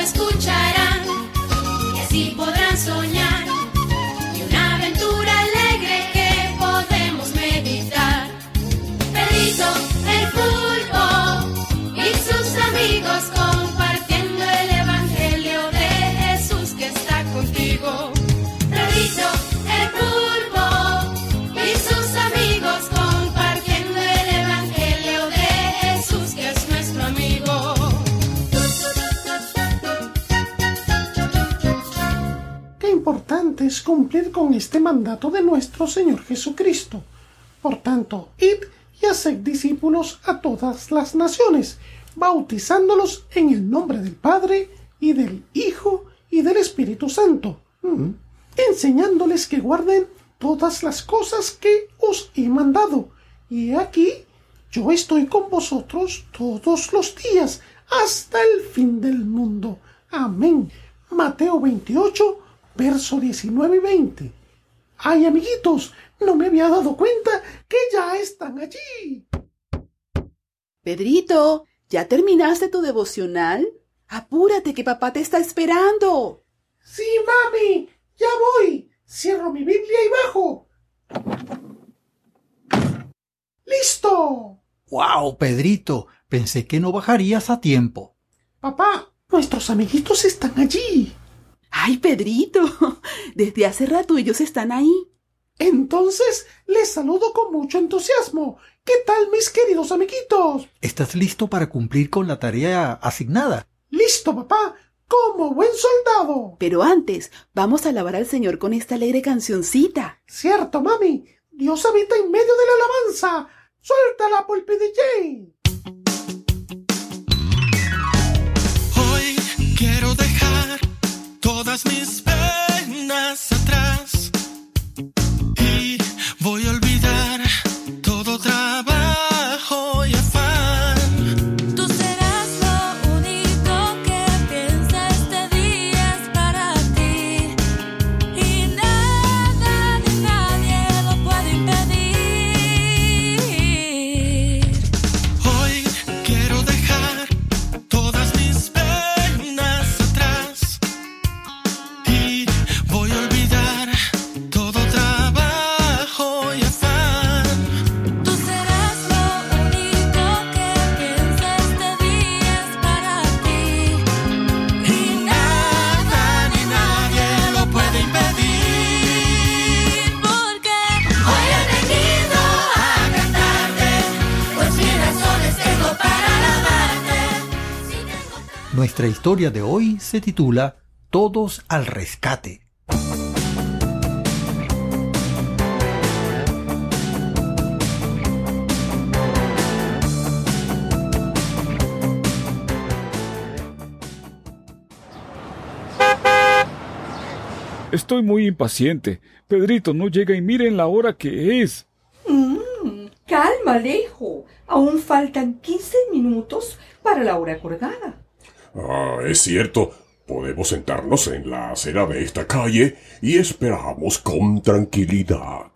escucharán y así podrán soñar y una aventura alegre que podemos meditar. Pedrito el pulpo y sus amigos compartiendo el evangelio de Jesús que está contigo. Pedrito el pulpo y sus amigos compartiendo el evangelio de Jesús que es nuestro amigo. Qué importante es cumplir con este mandato de nuestro Señor Jesucristo. Por tanto, id y haced discípulos a todas las naciones, bautizándolos en el nombre del Padre, y del Hijo, y del Espíritu Santo, enseñándoles que guarden todas las cosas que os he mandado. Y aquí, yo estoy con vosotros todos los días, hasta el fin del mundo. Amén. Mateo 28, verso 19 y 20. ¡Ay, amiguitos! No me había dado cuenta que ya están allí. Pedrito, ¿ya terminaste tu devocional? Apúrate que papá te está esperando. Sí, mami, ya voy. Cierro mi Biblia y bajo. ¡Listo! ¡Wow, Pedrito! Pensé que no bajarías a tiempo. Papá, nuestros amiguitos están allí. ¡Ay, Pedrito! Desde hace rato ellos están ahí. Entonces, les saludo con mucho entusiasmo. ¿Qué tal, mis queridos amiguitos? ¿Estás listo para cumplir con la tarea asignada? ¡Listo, papá! ¡Como buen soldado! Pero antes, vamos a alabar al Señor con esta alegre cancioncita. Cierto, mami. Dios habita en medio de la alabanza. ¡Suéltala, Pulpi DJ! Hoy quiero dejar todas mis penas atrás y voy a olvidar todo trabajo y afán. Tú serás lo único que piensa este día es para ti y nada ni nadie lo puede impedir. Hoy quiero dejar todas mis penas atrás y voy a olvidar todo trabajo y afán. Tú serás lo único que piensa este día es para ti Y nada ni nadie lo puede impedir. porque hoy he venido a cantarte, pues mil razones tengo para alabarte. Si tengo Nuestra historia de hoy se titula Todos al rescate. Estoy muy impaciente. Pedrito no llega y miren la hora que es. Calma, Alejo. Aún faltan 15 minutos para la hora acordada. Es cierto. Podemos sentarnos en la acera de esta calle y esperamos con tranquilidad.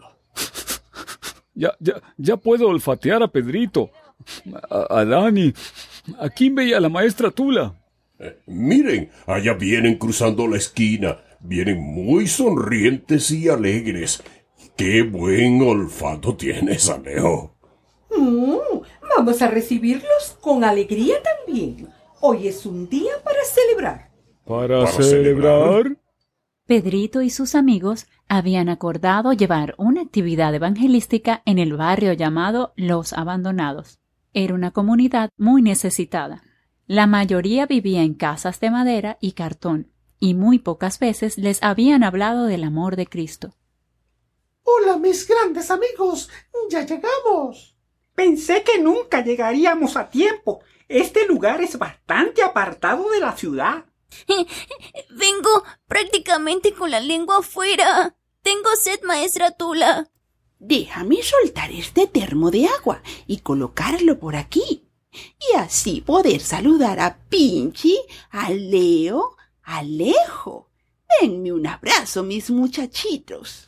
Ya puedo olfatear a Pedrito, a Dani, a Kimbe y a la maestra Tula. Miren, allá vienen cruzando la esquina. Vienen muy sonrientes y alegres. ¡Qué buen olfato tienes, Alejo! Vamos a recibirlos con alegría también. Hoy es un día para celebrar. ¿Para celebrar? Pedrito y sus amigos habían acordado llevar una actividad evangelística en el barrio llamado Los Abandonados. Era una comunidad muy necesitada. La mayoría vivía en casas de madera y cartón, y muy pocas veces les habían hablado del amor de Cristo. ¡Hola, mis grandes amigos! ¡Ya llegamos! Pensé que nunca llegaríamos a tiempo. Este lugar es bastante apartado de la ciudad. Vengo prácticamente con la lengua afuera. Tengo sed, maestra Tula. Déjame soltar este termo de agua y colocarlo por aquí. Y así poder saludar a Pinchi, a Leo, a Alejo. Denme un abrazo, mis muchachitos.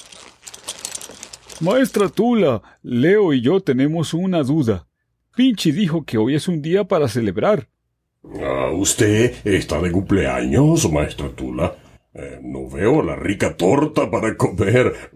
Maestra Tula, Leo y yo tenemos una duda. Pinchi dijo que hoy es un día para celebrar. ¿Usted está de cumpleaños, maestra Tula? No veo la rica torta para comer.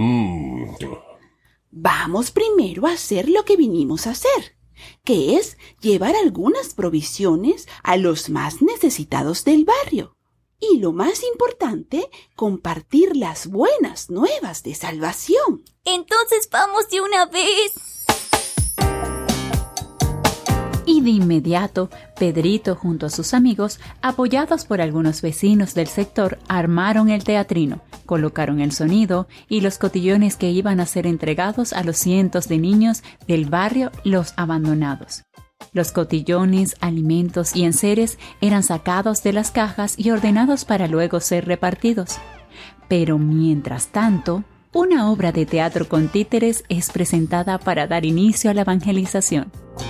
Vamos primero a hacer lo que vinimos a hacer, que es llevar algunas provisiones a los más necesitados del barrio. Y lo más importante, compartir las buenas nuevas de salvación. Entonces vamos de una vez. Y de inmediato, Pedrito junto a sus amigos, apoyados por algunos vecinos del sector, armaron el teatrino, colocaron el sonido y los cotillones que iban a ser entregados a los cientos de niños del barrio Los Abandonados. Los cotillones, alimentos y enseres eran sacados de las cajas y ordenados para luego ser repartidos. Pero mientras tanto, una obra de teatro con títeres es presentada para dar inicio a la evangelización.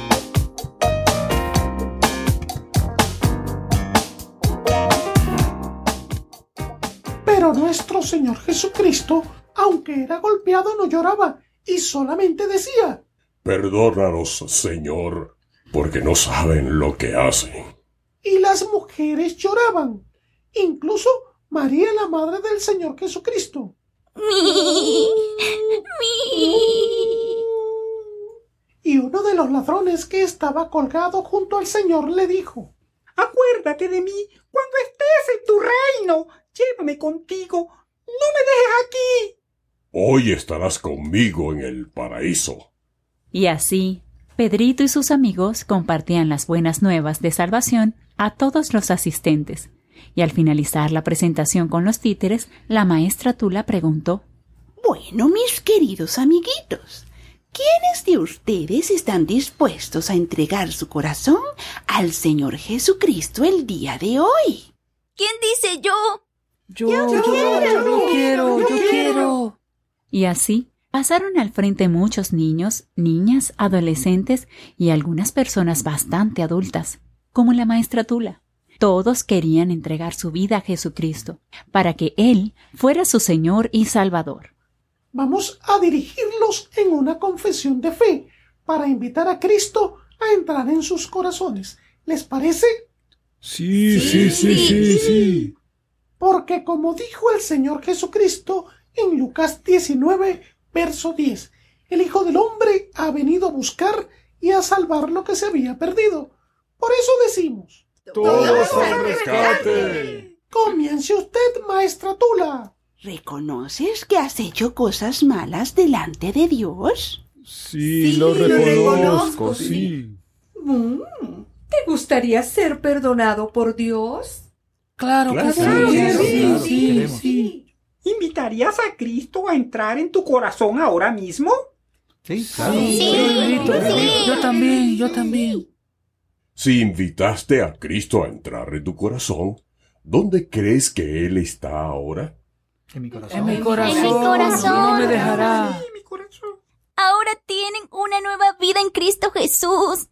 Pero nuestro Señor Jesucristo, aunque era golpeado, no lloraba y solamente decía: Perdónanos, Señor, porque no saben lo que hacen. Y las mujeres lloraban, incluso María, la madre del Señor Jesucristo. Y uno de los ladrones que estaba colgado junto al Señor le dijo: Acuérdate de mí cuando estés en tu reino. Llévame contigo. No me dejes aquí. Hoy estarás conmigo en el paraíso. Y así, Pedrito y sus amigos compartían las buenas nuevas de salvación a todos los asistentes. Y al finalizar la presentación con los títeres, la maestra Tula preguntó: Bueno, mis queridos amiguitos, ¿quiénes de ustedes están dispuestos a entregar su corazón al Señor Jesucristo el día de hoy? ¿Quién dice yo? Yo quiero. Y así pasaron al frente muchos niños, niñas, adolescentes y algunas personas bastante adultas, como la maestra Tula. Todos querían entregar su vida a Jesucristo, para que Él fuera su Señor y Salvador. Vamos a dirigirlos en una confesión de fe para invitar a Cristo a entrar en sus corazones. ¿Les parece? Sí. Porque como dijo el Señor Jesucristo en Lucas 19, verso 10, el Hijo del Hombre ha venido a buscar y a salvar lo que se había perdido. Por eso decimos: ¡Todos al rescate! Comience usted, maestra Tula. ¿Reconoces que has hecho cosas malas delante de Dios? Sí, lo reconozco, sí. ¿Te gustaría ser perdonado por Dios? Claro que Sí. ¿Invitarías a Cristo a entrar en tu corazón ahora mismo? Sí, claro. Yo también. Si invitaste a Cristo a entrar en tu corazón, ¿dónde crees que Él está ahora? En mi corazón. En mi corazón. No me dejará. Sí, mi corazón. Ahora tienen una nueva vida en Cristo Jesús.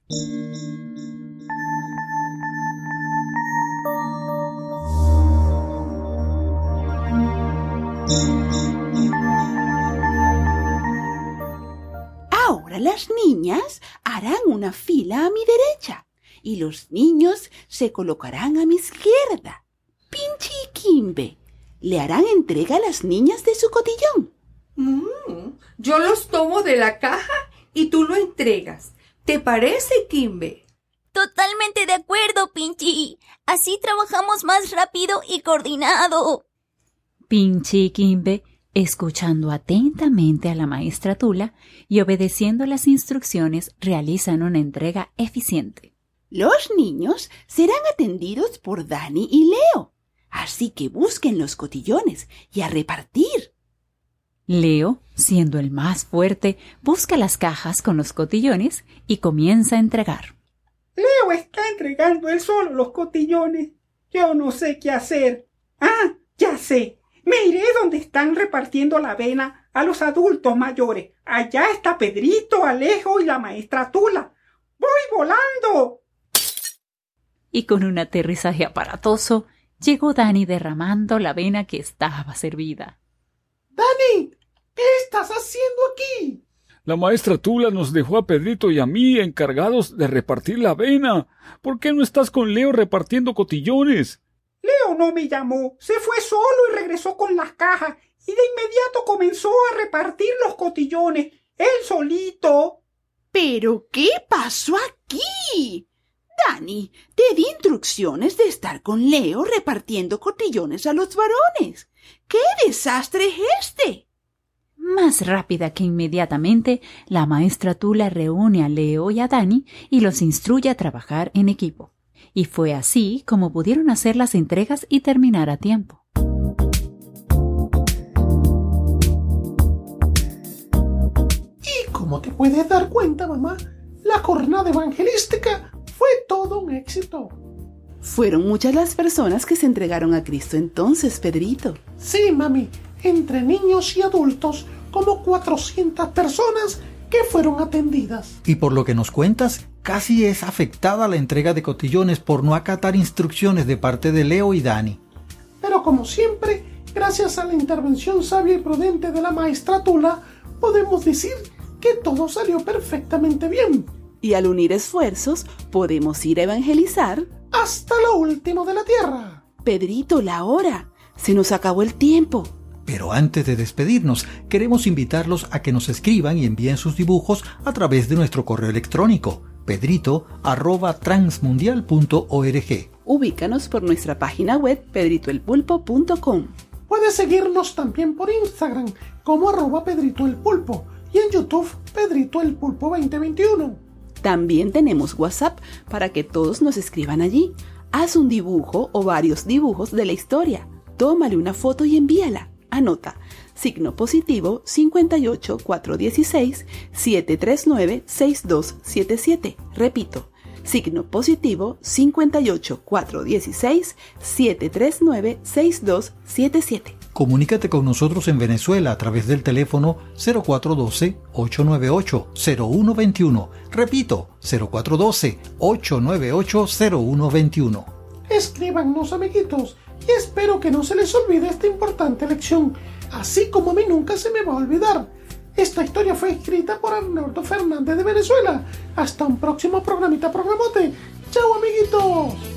Ahora las niñas harán una fila a mi derecha y los niños se colocarán a mi izquierda. Pinchi y Kimbe le harán entrega a las niñas de su cotillón. Yo los tomo de la caja y tú lo entregas. ¿Te parece, Kimbe? Totalmente de acuerdo, Pinchi. Así trabajamos más rápido y coordinado. Pinchi y Kimbe, escuchando atentamente a la maestra Tula y obedeciendo las instrucciones, realizan una entrega eficiente. Los niños serán atendidos por Dani y Leo, así que busquen los cotillones y a repartir. Leo, siendo el más fuerte, busca las cajas con los cotillones y comienza a entregar. Leo está entregando él solo los cotillones. Yo no sé qué hacer. Ah, ya sé. Me iré donde están repartiendo la avena a los adultos mayores. Allá está Pedrito, Alejo y la maestra Tula. ¡Voy volando! Y con un aterrizaje aparatoso, llegó Dani derramando la avena que estaba servida. ¡Dani! ¿Qué estás haciendo aquí? La maestra Tula nos dejó a Pedrito y a mí encargados de repartir la avena. ¿Por qué no estás con Leo repartiendo cotillones? Leo no me llamó, se fue solo y regresó con las cajas y de inmediato comenzó a repartir los cotillones, él solito. ¿Pero qué pasó aquí? Dani, te di instrucciones de estar con Leo repartiendo cotillones a los varones. ¿Qué desastre es este? Más rápida que inmediatamente, la maestra Tula reúne a Leo y a Dani y los instruye a trabajar en equipo. Y fue así como pudieron hacer las entregas y terminar a tiempo. Y como te puedes dar cuenta, mamá, la jornada evangelística fue todo un éxito. Fueron muchas las personas que se entregaron a Cristo entonces, Pedrito. Sí, mami, entre niños y adultos, como 400 personas que fueron atendidas. Y por lo que nos cuentas, casi es afectada la entrega de cotillones por no acatar instrucciones de parte de Leo y Dani. Pero como siempre, gracias a la intervención sabia y prudente de la maestra Tula, podemos decir que todo salió perfectamente bien. Y al unir esfuerzos, podemos ir a evangelizar hasta lo último de la tierra. Pedrito, la hora. Se nos acabó el tiempo. Pero antes de despedirnos, queremos invitarlos a que nos escriban y envíen sus dibujos a través de nuestro correo electrónico pedrito@transmundial.org. Ubícanos por nuestra página web pedritoelpulpo.com. Puedes seguirnos también por Instagram como @pedritoelpulpo y en YouTube Pedrito el Pulpo 2021. También tenemos WhatsApp para que todos nos escriban allí. Haz un dibujo o varios dibujos de la historia. Tómale una foto y envíala. Anota, signo positivo 58 416 739 6277. Repito, signo positivo 58 416 739 6277. Comunícate con nosotros en Venezuela a través del teléfono 0412-898-0121. Repito, 0412-898-0121. Escríbanos, amiguitos, y espero que no se les olvide esta importante lección, así como a mí nunca se me va a olvidar. Esta historia fue escrita por Arnoldo Fernández de Venezuela. Hasta un próximo programita programote. ¡Chao, amiguitos!